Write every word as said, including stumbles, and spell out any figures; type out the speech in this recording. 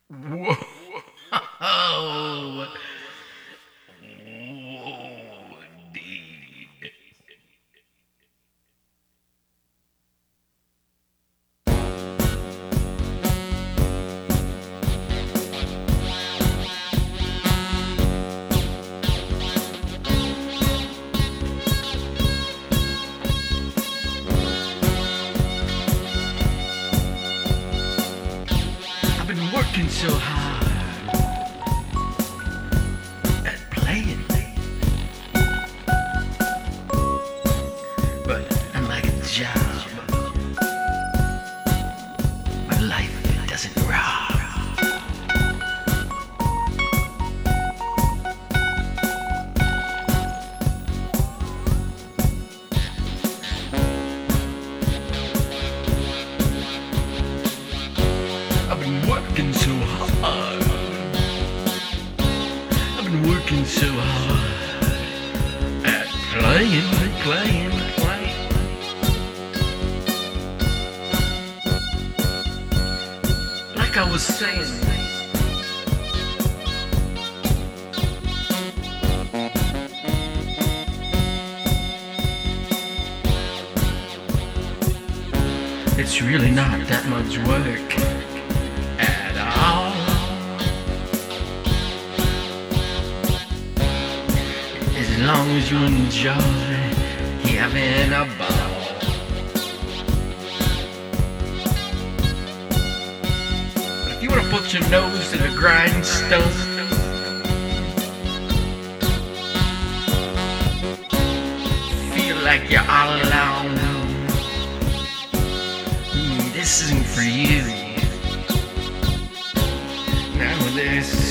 Whoa. Whoa, indeed. I've been working so hard at playing, but unlike a job, my life doesn't rob. I've been working so hard. I've been working so hard at playing, playing, playing. Like I was saying, it's really not that much work at all. As long as you enjoy having a ball. But if you wanna put your nose to the grindstone, feel like you're all alone, mm, this isn't for you. Now this